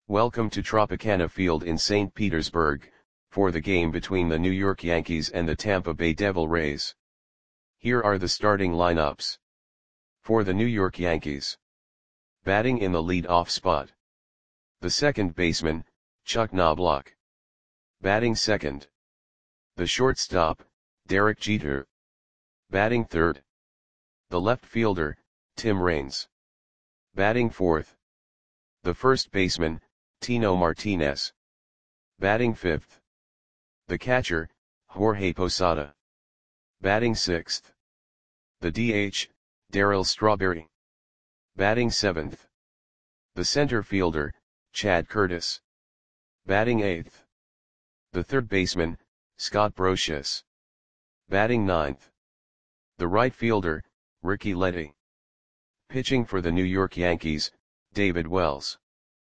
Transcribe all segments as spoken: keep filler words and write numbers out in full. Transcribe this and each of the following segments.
Welcome to Tropicana Field in Saint Petersburg, for the game between the New York Yankees and the Tampa Bay Devil Rays. Here are the starting lineups. For the New York Yankees. Batting in the lead-off spot. The second baseman, Chuck Knobloch. Batting second. The shortstop, Derek Jeter. Batting third. The left fielder, Tim Raines. Batting fourth. The first baseman, Tino Martinez. Batting fifth. The catcher, Jorge Posada. Batting sixth. The D H, Darryl Strawberry. Batting seventh. The center fielder, Chad Curtis. Batting eighth. The third baseman, Scott Brosius. Batting ninth. The right fielder, Ricky Leddy. Pitching for the New York Yankees, David Wells.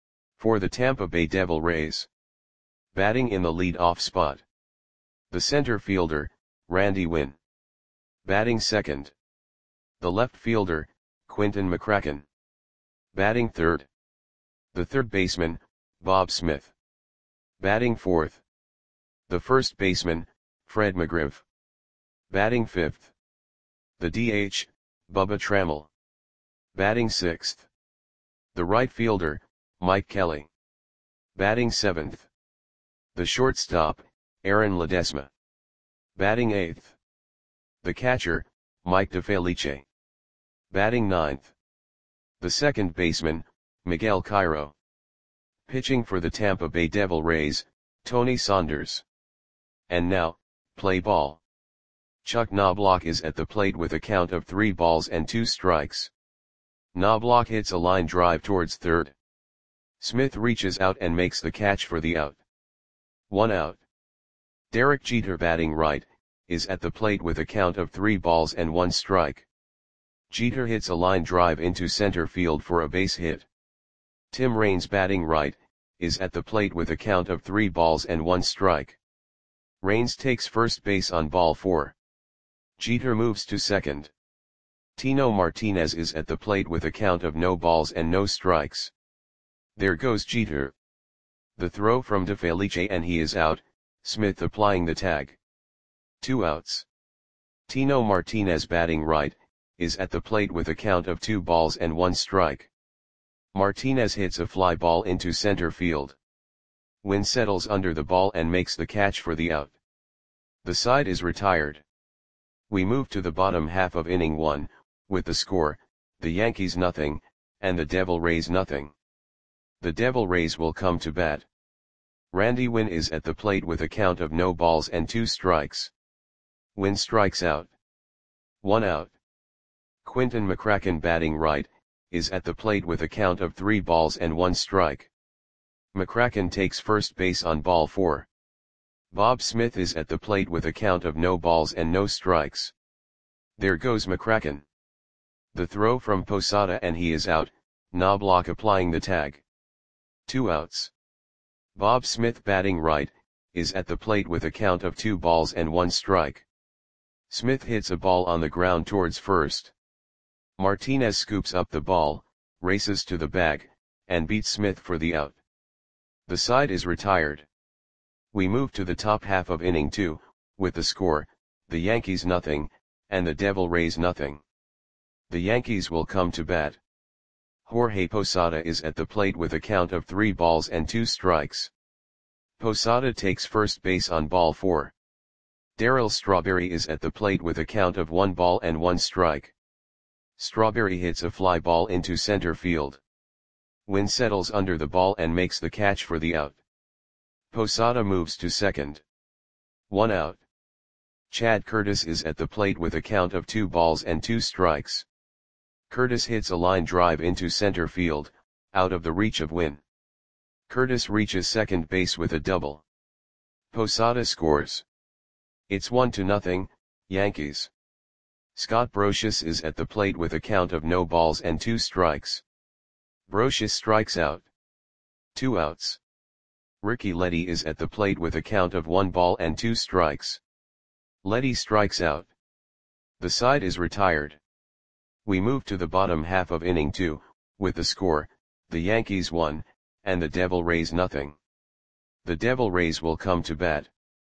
For the Tampa Bay Devil Rays. Batting in the lead-off spot. The center fielder, Randy Winn. Batting second. The left fielder, Quinton McCracken. Batting third. The third baseman, Bob Smith. Batting fourth. The first baseman, Fred McGriff. Batting fifth. The D H, Bubba Trammell. Batting sixth. The right fielder, Mike Kelly. Batting seventh. The shortstop, Aaron Ledesma. Batting eighth. The catcher, Mike DeFelice. Batting ninth. The second baseman, Miguel Cairo. Pitching for the Tampa Bay Devil Rays, Tony Saunders. And now, play ball. Chuck Knobloch is at the plate with a count of three balls and two strikes. Knobloch hits a line drive towards third. Smith reaches out and makes the catch for the out. One out. Derek Jeter, batting right, is at the plate with a count of three balls and one strike. Jeter hits a line drive into center field for a base hit. Tim Raines, batting right, is at the plate with a count of three balls and one strike. Raines takes first base on ball four. Jeter moves to second. Tino Martinez is at the plate with a count of no balls and no strikes. There goes Jeter. The throw from DeFelice and he is out, Smith applying the tag. Two outs. Tino Martinez, batting right, is at the plate with a count of two balls and one strike. Martinez hits a fly ball into center field. Winn settles under the ball and makes the catch for the out. The side is retired. We move to the bottom half of inning one, with the score, the Yankees nothing, and the Devil Rays nothing. The Devil Rays will come to bat. Randy Winn is at the plate with a count of no balls and two strikes. Winn strikes out. One out. Quinton McCracken, batting right, is at the plate with a count of three balls and one strike. McCracken takes first base on ball four. Bob Smith is at the plate with a count of no balls and no strikes. There goes McCracken. The throw from Posada and he is out, Knobloch applying the tag. Two outs. Bob Smith, batting right, is at the plate with a count of two balls and one strike. Smith hits a ball on the ground towards first. Martinez scoops up the ball, races to the bag, and beats Smith for the out. The side is retired. We move to the top half of inning two, with the score, the Yankees nothing, and the Devil Rays nothing. The Yankees will come to bat. Jorge Posada is at the plate with a count of three balls and two strikes. Posada takes first base on ball four. Darryl Strawberry is at the plate with a count of one ball and one strike. Strawberry hits a fly ball into center field. Winn settles under the ball and makes the catch for the out. Posada moves to second. One out. Chad Curtis is at the plate with a count of two balls and two strikes. Curtis hits a line drive into center field, out of the reach of Winn. Curtis reaches second base with a double. Posada scores. It's one to nothing, Yankees. Scott Brosius is at the plate with a count of no balls and two strikes. Brosius strikes out. Two outs. Ricky Leddy is at the plate with a count of one ball and two strikes. Leddy strikes out. The side is retired. We move to the bottom half of inning two, with the score, the Yankees one, and the Devil Rays nothing. The Devil Rays will come to bat.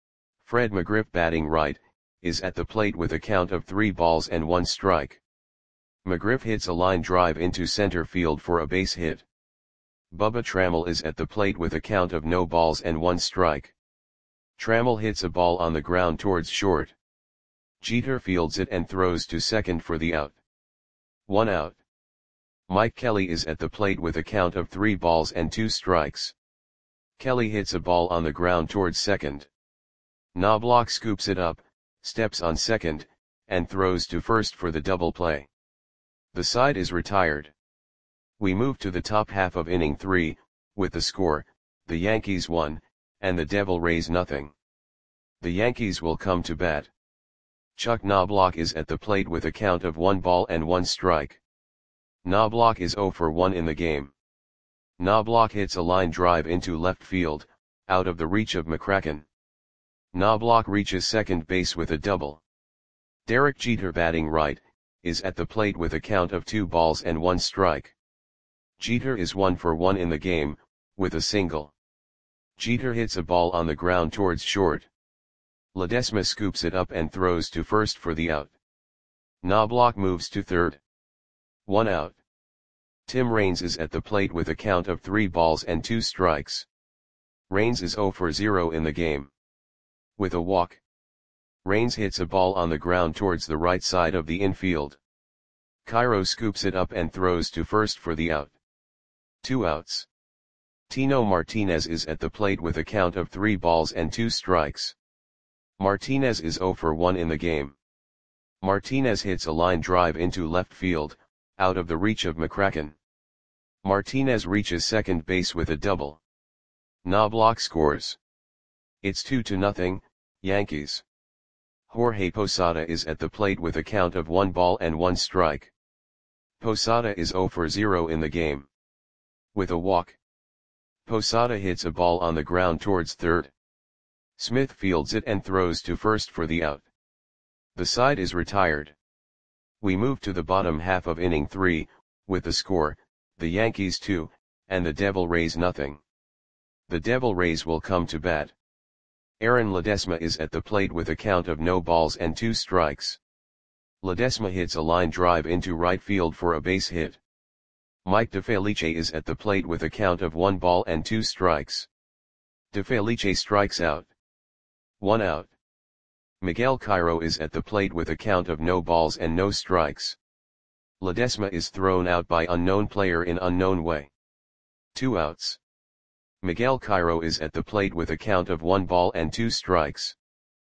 Fred McGriff batting right, is at the plate with a count of three balls and one strike. McGriff hits a line drive into center field for a base hit. Bubba Trammell is at the plate with a count of no balls and one strike. Trammell hits a ball on the ground towards short. Jeter fields it and throws to second for the out. One out. Mike Kelly is at the plate with a count of three balls and two strikes. Kelly hits a ball on the ground towards second. Knobloch scoops it up, steps on second, and throws to first for the double play. The side is retired. We move to the top half of inning three, with the score, the Yankees one, and the Devil Rays nothing. The Yankees will come to bat. Chuck Knobloch is at the plate with a count of one ball and one strike. Knobloch is zero for one in the game. Knobloch hits a line drive into left field, out of the reach of McCracken. Knobloch reaches second base with a double. Derek Jeter batting right, is at the plate with a count of two balls and one strike. Jeter is one for one in the game, with a single. Jeter hits a ball on the ground towards short. Ledesma scoops it up and throws to first for the out. Knobloch moves to third. One out. Tim Raines is at the plate with a count of three balls and two strikes. Raines is zero for zero in the game. With a walk. Raines hits a ball on the ground towards the right side of the infield. Cairo scoops it up and throws to first for the out. Two outs. Tino Martinez is at the plate with a count of three balls and two strikes. Martinez is zero for one in the game. Martinez hits a line drive into left field, out of the reach of McCracken. Martinez reaches second base with a double. Knobloch scores. It's two to nothing, Yankees. Jorge Posada is at the plate with a count of one ball and one strike. Posada is zero for zero in the game. With a walk. Posada hits a ball on the ground towards third. Smith fields it and throws to first for the out. The side is retired. We move to the bottom half of inning three, with the score, the Yankees two, and the Devil Rays nothing. The Devil Rays will come to bat. Aaron Ledesma is at the plate with a count of no balls and two strikes. Ledesma hits a line drive into right field for a base hit. Mike DeFelice is at the plate with a count of one ball and two strikes. DeFelice strikes out. One out. Miguel Cairo is at the plate with a count of no balls and no strikes. Ledesma is thrown out by unknown player in unknown way. Two outs. Miguel Cairo is at the plate with a count of one ball and two strikes.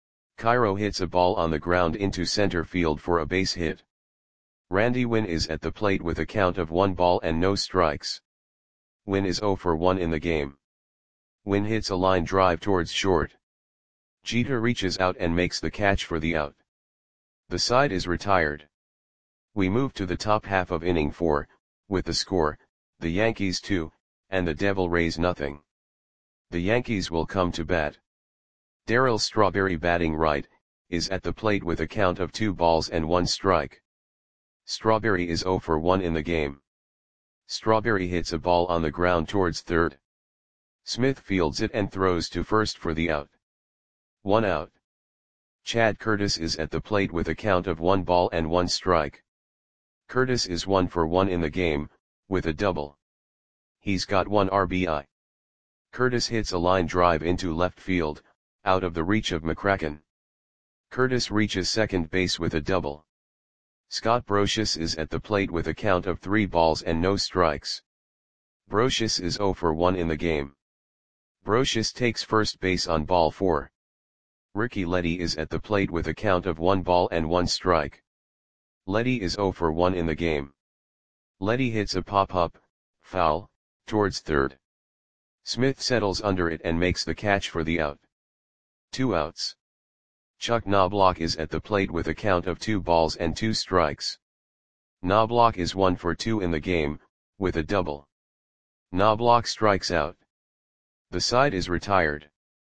Cairo hits a ball on the ground into center field for a base hit. Randy Winn is at the plate with a count of one ball and no strikes. Winn is zero for one in the game. Winn hits a line drive towards short. Jeter reaches out and makes the catch for the out. The side is retired. We move to the top half of inning four, with the score, the Yankees two, and the Devil Rays nothing. The Yankees will come to bat. Darryl Strawberry batting right, is at the plate with a count of two balls and one strike. Strawberry is zero for one in the game. Strawberry hits a ball on the ground towards third. Smith fields it and throws to first for the out. One out. Chad Curtis is at the plate with a count of one ball and one strike. Curtis is one for one in the game, with a double. He's got one R B I. Curtis hits a line drive into left field, out of the reach of McCracken. Curtis reaches second base with a double. Scott Brosius is at the plate with a count of three balls and no strikes. Brosius is zero for one in the game. Brosius takes first base on ball four. Ricky Leddy is at the plate with a count of one ball and one strike. Leddy is zero for one in the game. Leddy hits a pop-up, foul, towards third. Smith settles under it and makes the catch for the out. Two outs. Chuck Knobloch is at the plate with a count of two balls and two strikes. Knobloch is one for two in the game, with a double. Knobloch strikes out. The side is retired.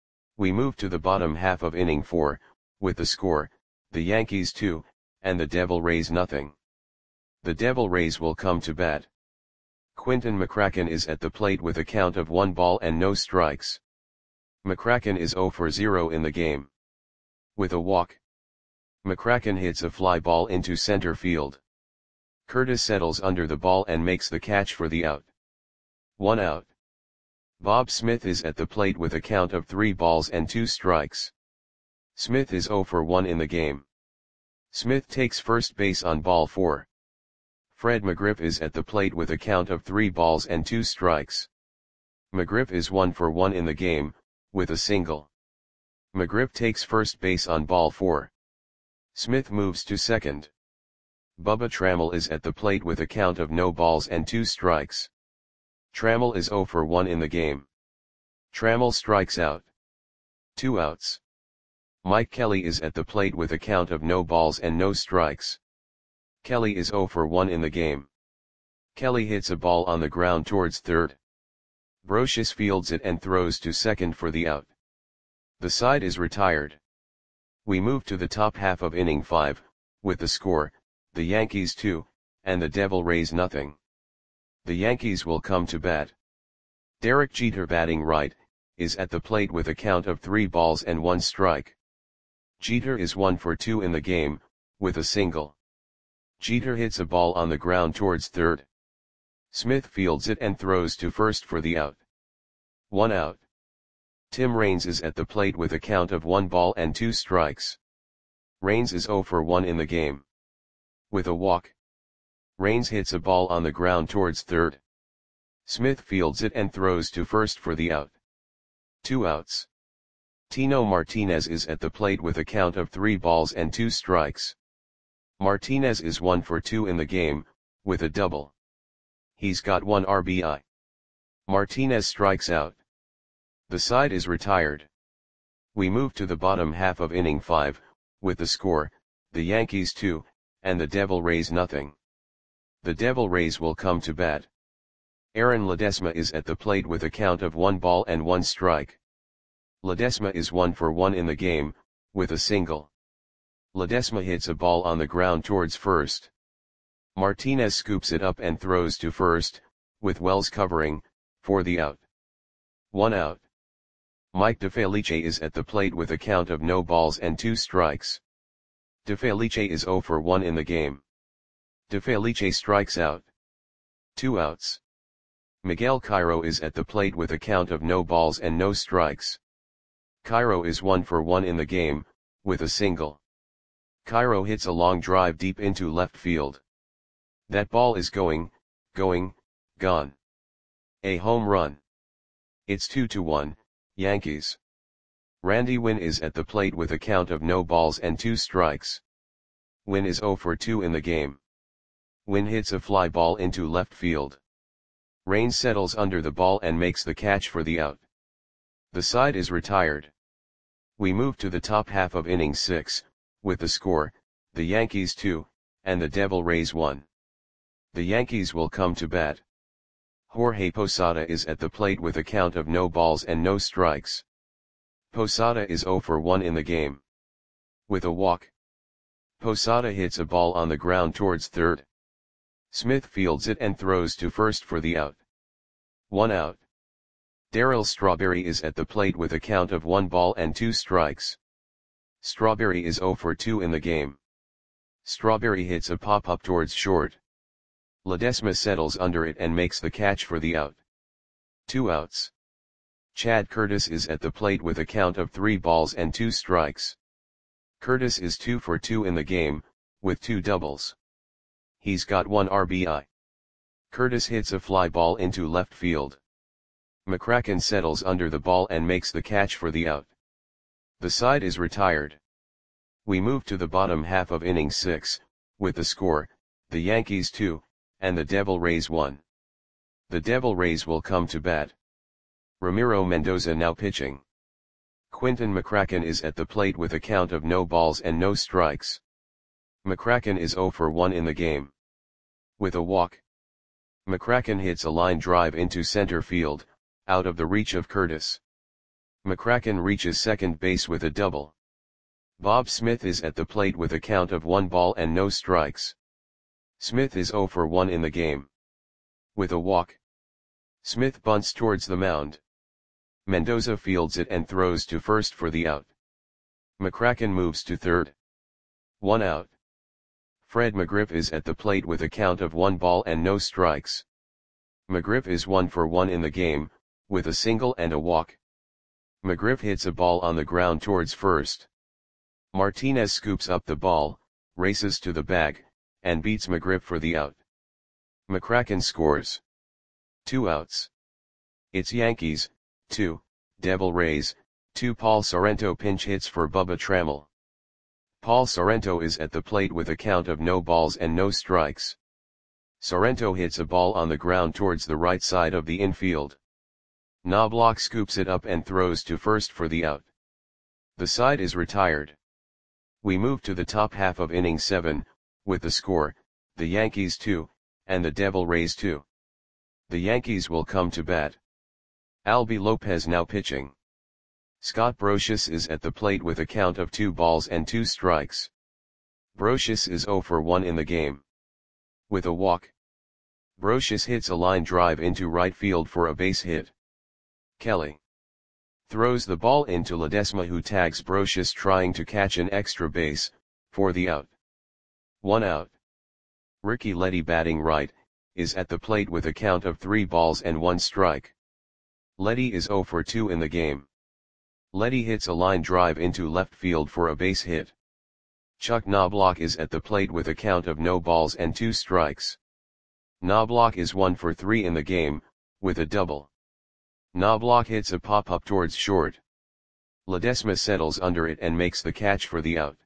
We move to the bottom half of inning four, with the score, the Yankees two, and the Devil Rays nothing. The Devil Rays will come to bat. Quinton McCracken is at the plate with a count of one ball and no strikes. McCracken is zero for zero in the game. With a walk, McCracken hits a fly ball into center field. Curtis settles under the ball and makes the catch for the out. One out. Bob Smith is at the plate with a count of three balls and two strikes. Smith is zero for one in the game. Smith takes first base on ball four. Fred McGriff is at the plate with a count of three balls and two strikes. McGriff is one for one in the game, with a single. McGriff takes first base on ball four. Smith moves to second. Bubba Trammell is at the plate with a count of no balls and two strikes. Trammell is zero for one in the game. Trammell strikes out. Two outs. Mike Kelly is at the plate with a count of no balls and no strikes. Kelly is zero for one in the game. Kelly hits a ball on the ground towards third. Brocious fields it and throws to second for the out. The side is retired. We move to the top half of inning five, with the score, the Yankees two, and the Devil Rays nothing. The Yankees will come to bat. Derek Jeter, batting right, is at the plate with a count of three balls and one strike. Jeter is one for two in the game, with a single. Jeter hits a ball on the ground towards third. Smith fields it and throws to first for the out. One out. Tim Raines is at the plate with a count of one ball and two strikes. Raines is zero for one in the game. With a walk, Raines hits a ball on the ground towards third. Smith fields it and throws to first for the out. Two outs. Tino Martinez is at the plate with a count of three balls and two strikes. Martinez is one for two in the game, with a double. He's got one R B I. Martinez strikes out. The side is retired. We move to the bottom half of inning five, with the score, the Yankees two, and the Devil Rays nothing. The Devil Rays will come to bat. Aaron Ledesma is at the plate with a count of one ball and one strike. Ledesma is one for one in the game, with a single. Ledesma hits a ball on the ground towards first. Martinez scoops it up and throws to first, with Wells covering, for the out. One out. Mike DeFelice is at the plate with a count of no balls and two strikes. DeFelice is zero for one in the game. DeFelice strikes out. Two outs. Miguel Cairo is at the plate with a count of no balls and no strikes. Cairo is one for one in the game, with a single. Cairo hits a long drive deep into left field. That ball is going, going, gone. A home run. It's two to one, Yankees. Randy Winn is at the plate with a count of no balls and two strikes. Winn is zero for two in the game. Winn hits a fly ball into left field. Raines settles under the ball and makes the catch for the out. The side is retired. We move to the top half of inning six, with the score, the Yankees two, and the Devil Rays one. The Yankees will come to bat. Jorge Posada is at the plate with a count of no balls and no strikes. Posada is zero for one in the game. With a walk, Posada hits a ball on the ground towards third. Smith fields it and throws to first for the out. One out. Darryl Strawberry is at the plate with a count of one ball and two strikes. Strawberry is zero for two in the game. Strawberry hits a pop-up towards short. Ledesma settles under it and makes the catch for the out. Two outs. Chad Curtis is at the plate with a count of three balls and two strikes. Curtis is two for two in the game, with two doubles. He's got one R B I. Curtis hits a fly ball into left field. McCracken settles under the ball and makes the catch for the out. The side is retired. We move to the bottom half of inning six, with the score, the Yankees two, and the Devil Rays one. The Devil Rays will come to bat. Ramiro Mendoza now pitching. Quinton McCracken is at the plate with a count of no balls and no strikes. McCracken is zero for one in the game. With a walk, McCracken hits a line drive into center field, out of the reach of Curtis. McCracken reaches second base with a double. Bob Smith is at the plate with a count of one ball and no strikes. Smith is zero for one in the game. with a walk. Smith bunts towards the mound. Mendoza fields it and throws to first for the out. McCracken moves to third. One out. Fred McGriff is at the plate with a count of one ball and no strikes. McGriff is one for one in the game, with a single and a walk. McGriff hits a ball on the ground towards first. Martinez scoops up the ball, races to the bag, and beats McGriff for the out. McCracken scores. Two outs. It's Yankees, two, Devil Rays, two. Paul Sorrento pinch hits for Bubba Trammell. Paul Sorrento is at the plate with a count of no balls and no strikes. Sorrento hits a ball on the ground towards the right side of the infield. Knobloch scoops it up and throws to first for the out. The side is retired. We move to the top half of inning seven, with the score, the Yankees two, and the Devil Rays two. The Yankees will come to bat. Albie Lopez now pitching. Scott Brosius is at the plate with a count of two balls and two strikes. Brosius is zero for one in the game. With a walk. Brosius hits a line drive into right field for a base hit. Kelly throws the ball into Ledesma, who tags Brosius trying to catch an extra base, for the out. One out. Ricky Leddy, batting right, is at the plate with a count of three balls and one strike. Leddy is zero for two in the game. Leddy hits a line drive into left field for a base hit. Chuck Knobloch is at the plate with a count of no balls and two strikes. Knobloch is one for three in the game, with a double. Knobloch hits a pop-up towards short. Ledesma settles under it and makes the catch for the out.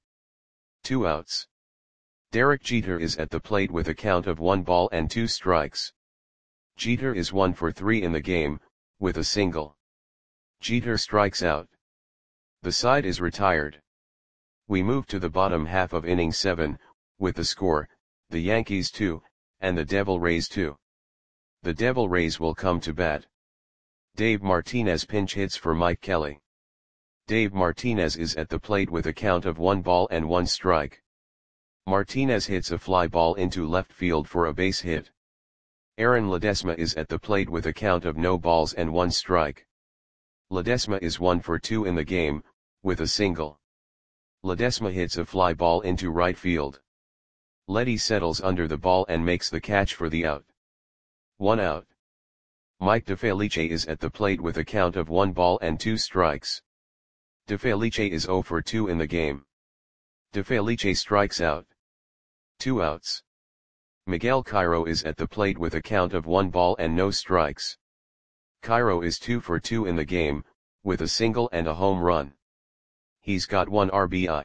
Two outs. Derek Jeter is at the plate with a count of one ball and two strikes. Jeter is one for three in the game, with a single. Jeter strikes out. The side is retired. We move to the bottom half of inning seven, with the score, the Yankees two, and the Devil Rays two. The Devil Rays will come to bat. Dave Martinez pinch hits for Mike Kelly. Dave Martinez is at the plate with a count of one ball and one strike. Martinez hits a fly ball into left field for a base hit. Aaron Ledesma is at the plate with a count of no balls and one strike. Ledesma is one for two in the game, with a single. Ledesma hits a fly ball into right field. Leddy settles under the ball and makes the catch for the out. One out. Mike DeFelice is at the plate with a count of one ball and two strikes. DeFelice is zero for two in the game. DeFelice strikes out. Two outs. Miguel Cairo is at the plate with a count of one ball and no strikes. Cairo is two for two in the game, with a single and a home run. He's got one R B I.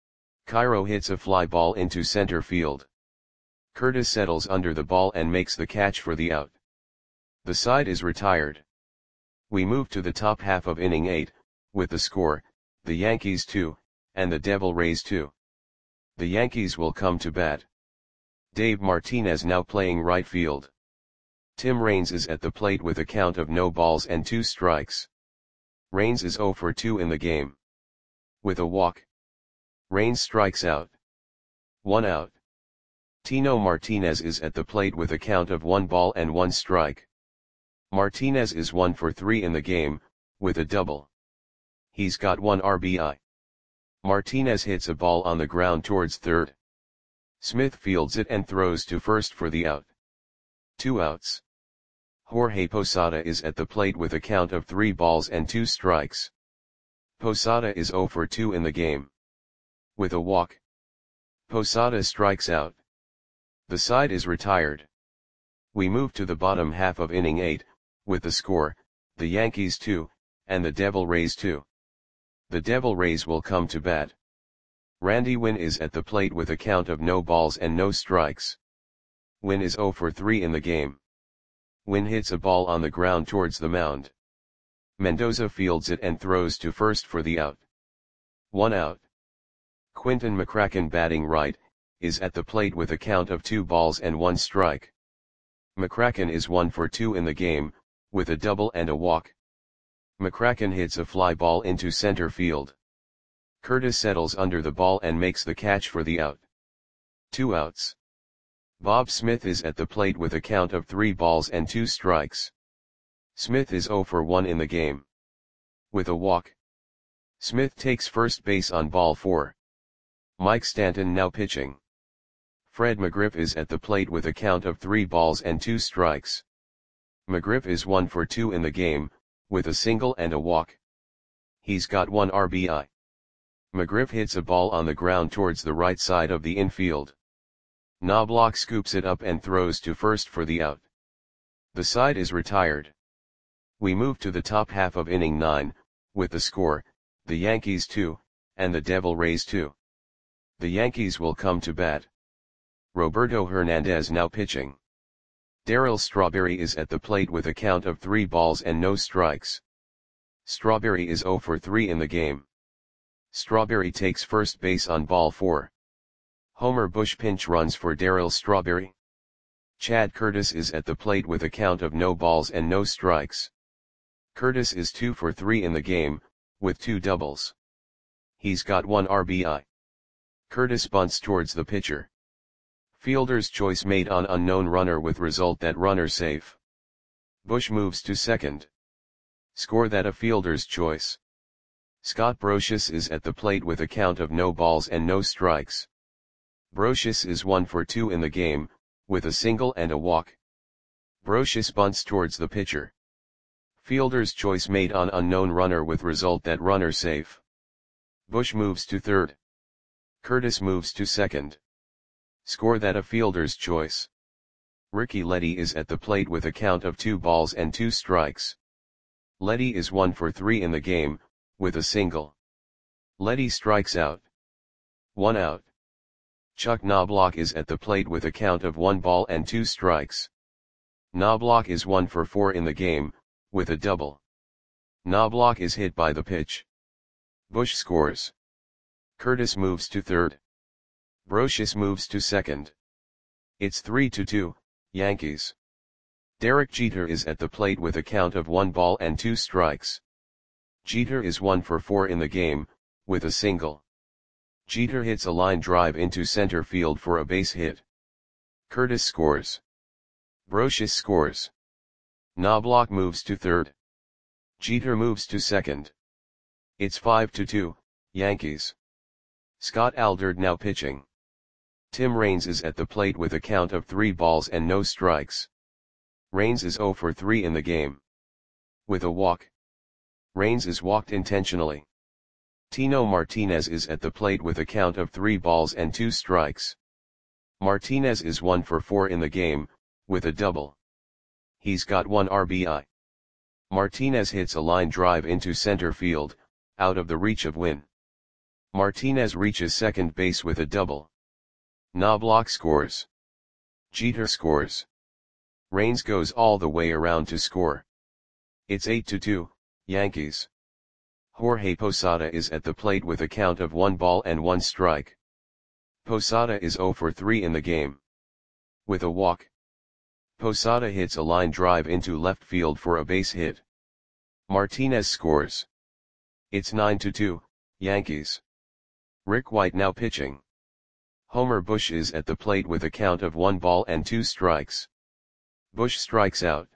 Cairo hits a fly ball into center field. Curtis settles under the ball and makes the catch for the out. The side is retired. We move to the top half of inning eight, with the score, the Yankees two, and the Devil Rays two. The Yankees will come to bat. Dave Martinez now playing right field. Tim Raines is at the plate with a count of no balls and two strikes. Raines is zero for two in the game. With a walk. Raines strikes out. One out. Tino Martinez is at the plate with a count of one ball and one strike. Martinez is one for three in the game, with a double. He's got one R B I. Martinez hits a ball on the ground towards third. Smith fields it and throws to first for the out. Two outs. Jorge Posada is at the plate with a count of three balls and two strikes. Posada is zero for two in the game. With a walk. Posada strikes out. The side is retired. We move to the bottom half of inning eight, with the score, the Yankees two, and the Devil Rays two. The Devil Rays will come to bat. Randy Winn is at the plate with a count of no balls and no strikes. Winn is zero for three in the game. Winn hits a ball on the ground towards the mound. Mendoza fields it and throws to first for the out. One out. Quinton McCracken, batting right, is at the plate with a count of two balls and one strike. McCracken is one for two in the game, with a double and a walk. McCracken hits a fly ball into center field. Curtis settles under the ball and makes the catch for the out. Two outs. Bob Smith is at the plate with a count of three balls and two strikes. Smith is zero for one in the game. With a walk. Smith takes first base on ball four. Mike Stanton now pitching. Fred McGriff is at the plate with a count of three balls and two strikes. McGriff is one for two in the game, with a single and a walk. He's got one R B I. McGriff hits a ball on the ground towards the right side of the infield. Knobloch scoops it up and throws to first for the out. The side is retired. We move to the top half of inning nine, with the score, the Yankees two, and the Devil Rays two. The Yankees will come to bat. Roberto Hernandez now pitching. Darryl Strawberry is at the plate with a count of three balls and no strikes. Strawberry is zero for three in the game. Strawberry takes first base on ball four. Homer Bush pinch runs for Darryl Strawberry. Chad Curtis is at the plate with a count of no balls and no strikes. Curtis is two for three in the game, with two doubles. He's got one R B I. Curtis bunts towards the pitcher. Fielder's choice made on unknown runner with result that runner safe. Bush moves to second. Score that a fielder's choice. Scott Brosius is at the plate with a count of no balls and no strikes. Brosius is one for two in the game, with a single and a walk. Brosius bunts towards the pitcher. Fielder's choice made on unknown runner with result that runner safe. Bush moves to third. Curtis moves to second. Score that a fielder's choice. Ricky Leddy is at the plate with a count of two balls and two strikes. Leddy is one for three in the game, with a single. Leddy strikes out. One out. Chuck Knobloch is at the plate with a count of one ball and two strikes. Knobloch is one for four in the game, with a double. Knobloch is hit by the pitch. Bush scores. Curtis moves to third. Brosius moves to second. It's three to two, Yankees. Derek Jeter is at the plate with a count of one ball and two strikes. Jeter is one for four in the game, with a single. Jeter hits a line drive into center field for a base hit. Curtis scores. Brosius scores. Knobloch moves to third. Jeter moves to second. It's five to two, Yankees. Scott Aldred now pitching. Tim Raines is at the plate with a count of three balls and no strikes. Raines is zero for three in the game. With a walk. Raines is walked intentionally. Tino Martinez is at the plate with a count of three balls and two strikes. Martinez is one for four in the game, with a double. He's got one R B I. Martinez hits a line drive into center field, out of the reach of Wynn. Martinez reaches second base with a double. Knobloch scores. Jeter scores. Raines goes all the way around to score. It's eight to two, Yankees. Jorge Posada is at the plate with a count of one ball and one strike. Posada is zero for three in the game. With a walk. Posada hits a line drive into left field for a base hit. Martinez scores. It's nine to two, Yankees. Rick White now pitching. Homer Bush is at the plate with a count of one ball and two strikes. Bush strikes out.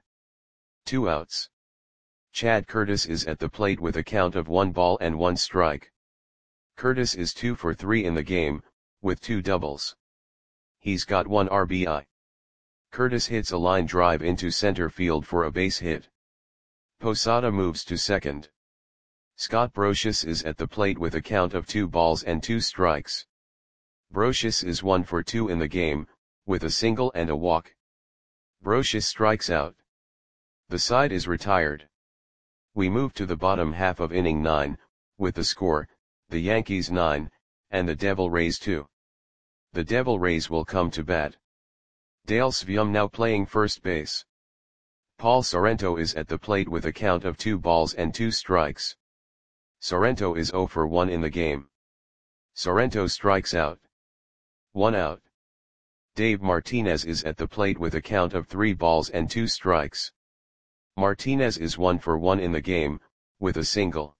Two outs. Chad Curtis is at the plate with a count of one ball and one strike. Curtis is two for three in the game, with two doubles. He's got one R B I. Curtis hits a line drive into center field for a base hit. Posada moves to second. Scott Brosius is at the plate with a count of two balls and two strikes. Brosius is one for two in the game, with a single and a walk. Brosius strikes out. The side is retired. We move to the bottom half of inning nine, with the score, the Yankees nine, and the Devil Rays two. The Devil Rays will come to bat. Dale Sveum now playing first base. Paul Sorrento is at the plate with a count of two balls and two strikes. Sorrento is zero for one in the game. Sorrento strikes out. One out. Dave Martinez is at the plate with a count of three balls and two strikes. Martinez is one for one in the game, with a single.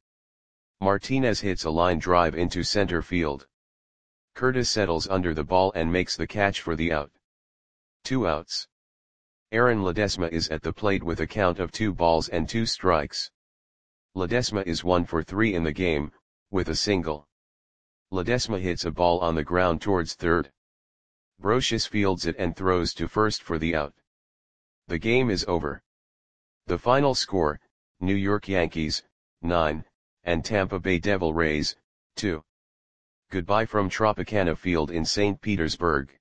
Martinez hits a line drive into center field. Curtis settles under the ball and makes the catch for the out. Two outs. Aaron Ledesma is at the plate with a count of two balls and two strikes. Ledesma is one for three in the game, with a single. Ledesma hits a ball on the ground towards third. Brosius fields it and throws to first for the out. The game is over. The final score, New York Yankees, nine, and Tampa Bay Devil Rays, two. Goodbye from Tropicana Field in Saint Petersburg.